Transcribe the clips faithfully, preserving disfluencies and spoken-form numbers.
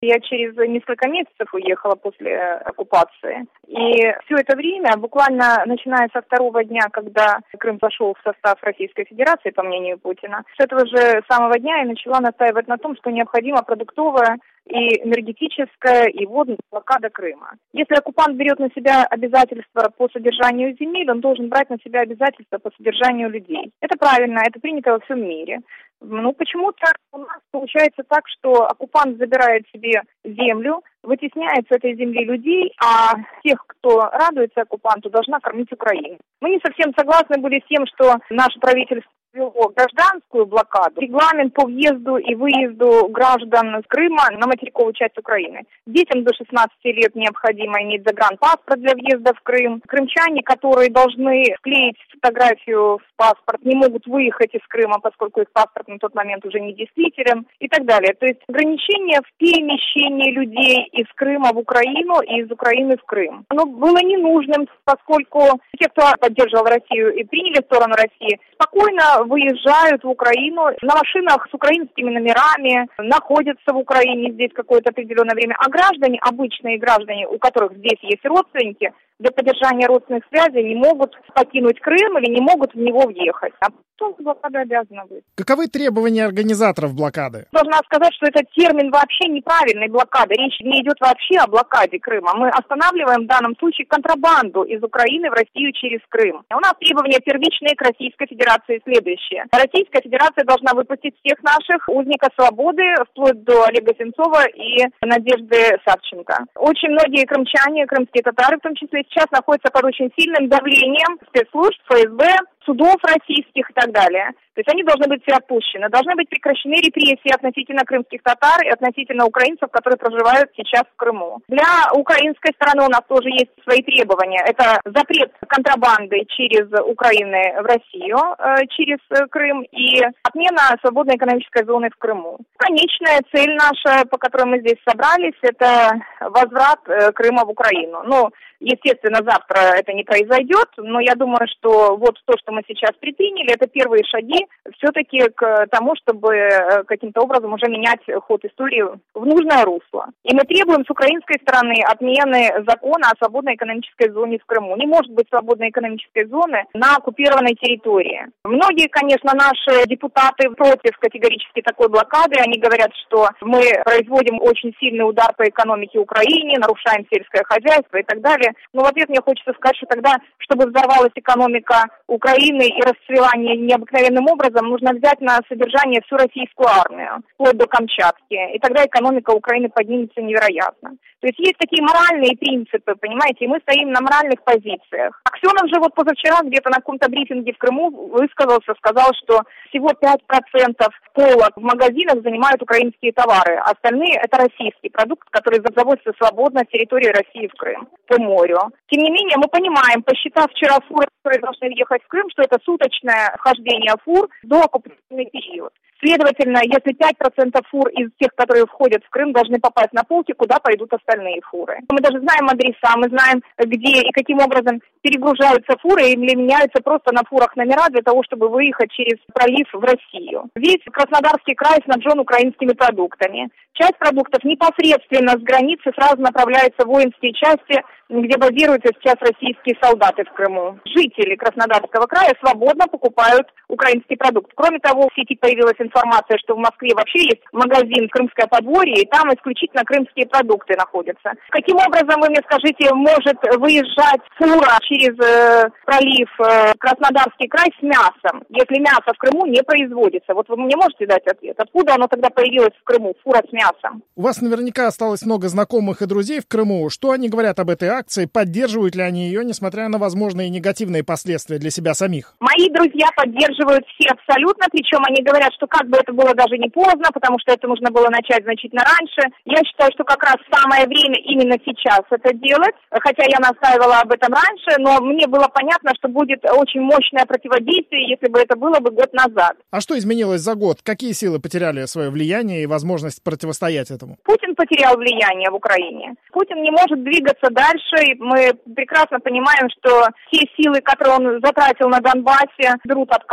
Я через несколько месяцев уехала после оккупации. И все это время, буквально начиная со второго дня, когда Крым вошел в состав Российской Федерации, по мнению Путина, с этого же самого дня я начала настаивать на том, что необходима продуктовая и энергетическая, и водная блокада Крыма. Если оккупант берет на себя обязательства по содержанию земель, он должен брать на себя обязательства по содержанию людей. Это правильно, это принято во всем мире. Ну, почему-то у нас получается так, что оккупант забирает себе землю, вытесняет с этой земли людей, а тех, кто радуется оккупанту, должна кормить Украина. Мы не совсем согласны были с тем, что наше правительство ввело гражданскую блокаду, регламент по въезду и выезду граждан с Крыма на материковую часть Украины. Детям до шестнадцати лет необходимо иметь загранпаспорт для въезда в Крым. Крымчане, которые должны вклеить фотографию в паспорт, не могут выехать из Крыма, поскольку их паспорт на тот момент уже не действителен и так далее. То есть ограничения в перемещении людей из Крыма в Украину и из Украины в Крым. Оно было ненужным, поскольку те, кто поддерживал Россию и приняли сторону России, спокойно выезжают в Украину на машинах с украинскими номерами, находятся в Украине здесь какое-то определенное время. А граждане, обычные граждане, у которых здесь есть родственники, для поддержания родственных связей не могут покинуть Крым или не могут в него въехать. А потом блокада обязана быть. Каковы требования организаторов блокады? Должна сказать, что этот термин вообще неправильный, блокада. Речь не идет вообще о блокаде Крыма. Мы останавливаем в данном случае контрабанду из Украины в Россию через Крым. У нас требования первичные к Российской Федерации следующие. Российская Федерация должна выпустить всех наших узников свободы, вплоть до Олега Сенцова и Надежды Савченко. Очень многие крымчане, крымские татары в том числе, сейчас находятся под очень сильным давлением спецслужб, ФСБ, судов российских и так далее. То есть они должны быть все отпущены. Должны быть прекращены репрессии относительно крымских татар и относительно украинцев, которые проживают сейчас в Крыму. Для украинской стороны у нас тоже есть свои требования. Это запрет контрабанды через Украину в Россию, э, через Крым, и отмена свободной экономической зоны в Крыму. Конечная цель наша, по которой мы здесь собрались, это возврат э, Крыма в Украину. Ну, естественно, завтра это не произойдет, но я думаю, что вот то, что мы сейчас предприняли, это первые шаги все-таки к тому, чтобы каким-то образом уже менять ход истории в нужное русло. И мы требуем с украинской стороны отмены закона о свободной экономической зоне в Крыму. Не может быть свободной экономической зоны на оккупированной территории. Многие, конечно, наши депутаты против категорически такой блокады. Они говорят, что мы производим очень сильный удар по экономике Украины, нарушаем сельское хозяйство и так далее. Но в ответ мне хочется сказать, что тогда, чтобы взорвалась экономика Украины и расцвела необыкновенным образом, нужно взять на содержание всю российскую армию, вплоть до Камчатки, и тогда экономика Украины поднимется невероятно. То есть есть такие моральные принципы, понимаете, и мы стоим на моральных позициях. Аксенов же вот позавчера где-то на каком-то брифинге в Крыму высказался, сказал, что всего пять процентов полок в магазинах занимают украинские товары, а остальные это российский продукт, который завозится свободно с территории России в Крым, по морю. Тем не менее, мы понимаем, посчитав вчера фуры, которые должны въехать в Крым, что это суточное вхождение фур до оккупационный период. Следовательно, если пять процентов фур из тех, которые входят в Крым, должны попасть на полки, куда пойдут остальные фуры? Мы даже знаем адреса, мы знаем, где и каким образом перегружаются фуры или меняются просто на фурах номера для того, чтобы выехать через пролив в Россию. Весь Краснодарский край снабжен украинскими продуктами. Часть продуктов непосредственно с границы сразу направляется в воинские части, где базируются сейчас российские солдаты в Крыму. Жители Краснодарского края свободно покупают украинский продукт. Кроме того, в сети появилась информация, что в Москве вообще есть магазин «Крымское подворье», и там исключительно крымские продукты находятся. Каким образом, вы мне скажите, может выезжать фура через э, пролив э, Краснодарский край с мясом, если мясо в Крыму не производится? Вот вы мне можете дать ответ? Откуда оно тогда появилось в Крыму, фура с мясом? У вас наверняка осталось много знакомых и друзей в Крыму. Что они говорят об этой акции? Поддерживают ли они ее, несмотря на возможные негативные последствия для себя самих? Мои друзья поддерживают все абсолютно, причем они говорят, что как бы это было даже не поздно, потому что это нужно было начать значительно раньше. Я считаю, что как раз самое время именно сейчас это делать, хотя я настаивала об этом раньше, но мне было понятно, что будет очень мощное противодействие, если бы это было бы год назад. А что изменилось за год? Какие силы потеряли свое влияние и возможность противостоять этому? Путин потерял влияние в Украине. Путин не может двигаться дальше, и мы прекрасно понимаем, что те силы, которые он затратил на Донбассе, берут откат.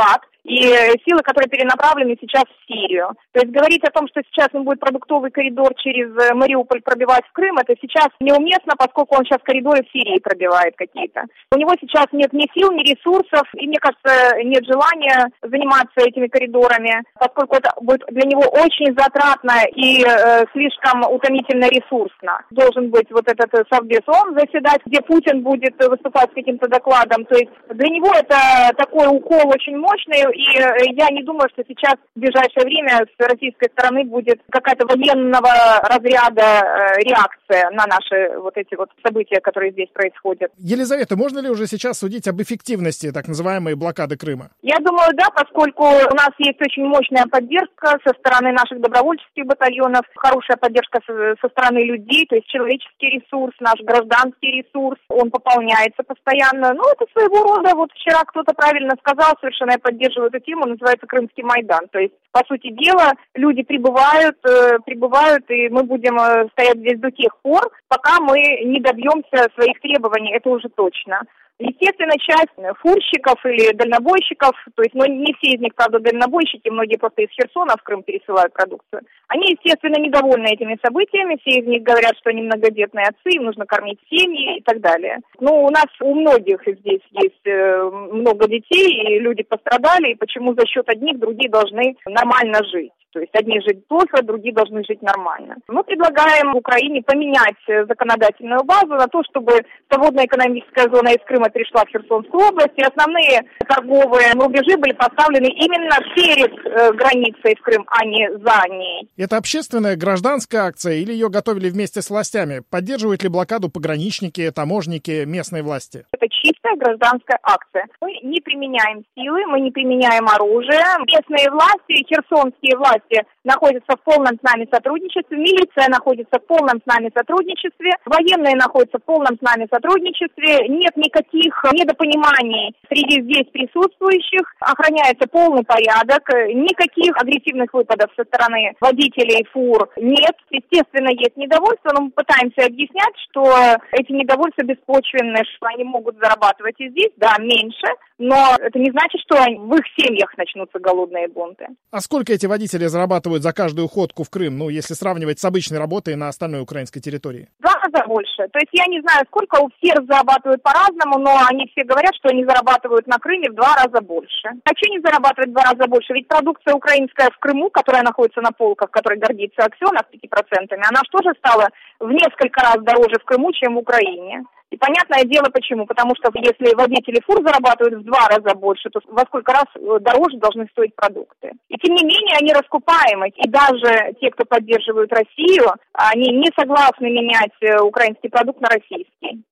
и силы, которые перенаправлены сейчас в Сирию. То есть говорить о том, что сейчас он будет продуктовый коридор через Мариуполь пробивать в Крым, это сейчас неуместно, поскольку он сейчас коридоры в Сирии пробивает какие-то. У него сейчас нет ни сил, ни ресурсов, и, мне кажется, нет желания заниматься этими коридорами, поскольку это будет для него очень затратно и э, слишком утомительно ресурсно. Должен быть вот этот совбез ООН заседать, где Путин будет выступать с каким-то докладом. То есть для него это такой укол очень мощный, и э, я не думаю, что сейчас в ближайшее время с российской стороны будет какая-то военного разряда э, реакция на наши вот эти вот события, которые здесь происходят. Елизавета, можно ли уже сейчас судить об эффективности так называемой блокады Крыма? Я думаю, да, поскольку у нас есть очень мощная поддержка со стороны наших добровольческих батальонов, хорошая поддержка со, со стороны людей, то есть человеческий ресурс, наш гражданский ресурс, он пополняется постоянно. Ну, это своего рода, вот вчера кто-то правильно сказал, совершенно я поддерживаю эту тему, называется Крымский Майдан. То есть, по сути дела, люди прибывают, э, прибывают, и мы будем э, стоять здесь до тех пор, пока мы не добьемся своих требований, это уже точно. Естественно, часть фурщиков или дальнобойщиков, то есть, ну, не все из них, правда, дальнобойщики, многие просто из Херсона в Крым пересылают продукцию. Они, естественно, недовольны этими событиями, все из них говорят, что они многодетные отцы, им нужно кормить семьи и так далее. Ну, у нас у многих здесь есть э, много детей, и люди пострадали, и почему за счет одних другие должны нормально жить. То есть одни жить плохо, другие должны жить нормально. Мы предлагаем Украине поменять законодательную базу на то, чтобы свободная экономическая зона из Крыма перешла в Херсонскую область, и основные торговые рубежи были поставлены именно перед э, границей в Крым, а не за ней. Это общественная гражданская акция или ее готовили вместе с властями? Поддерживают ли блокаду пограничники, таможники, местные власти? Это чистая гражданская акция. Мы не применяем силы, мы не применяем оружие. Местные власти, херсонские власти находятся в полном с нами сотрудничестве, милиция находится в полном с нами сотрудничестве, военные находятся в полном с нами сотрудничестве, нет никаких недопониманий среди здесь присутствующих, охраняется полный порядок, никаких агрессивных выпадов со стороны водителей фур нет. Естественно, есть недовольство, но мы пытаемся объяснять, что эти недовольства беспочвенные, что они могут зарабатывать и здесь, да, меньше, но это не значит, что в их семьях начнутся голодные бунты. А сколько эти водители зарабатывают за каждую ходку в Крым, ну, если сравнивать с обычной работой на остальной украинской территории? Два раза больше. То есть я не знаю, сколько, у всех зарабатывают по-разному, но они все говорят, что они зарабатывают на Крыме в два раза больше. А что не зарабатывать в два раза больше? Ведь продукция украинская в Крыму, которая находится на полках, которой гордится Аксенов пяти процентами, она же тоже стала в несколько раз дороже в Крыму, чем в Украине. И понятное дело почему. Потому что если водители фур зарабатывают в два раза больше, то во сколько раз дороже должны стоить продукты. И тем не менее они раскупаемы. И даже те, кто поддерживают Россию, они не согласны менять украинский продукт на российский.